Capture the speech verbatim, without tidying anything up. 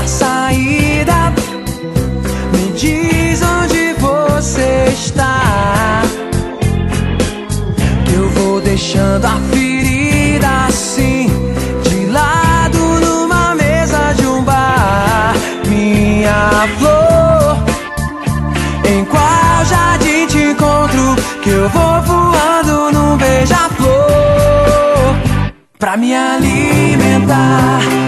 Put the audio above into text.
saída. Me diz onde você está, que eu vou deixando a ferida assim de lado numa mesa de um bar. Minha flor, em qual jardim te encontro, que eu vou voando num beija-flor pra me alimentar.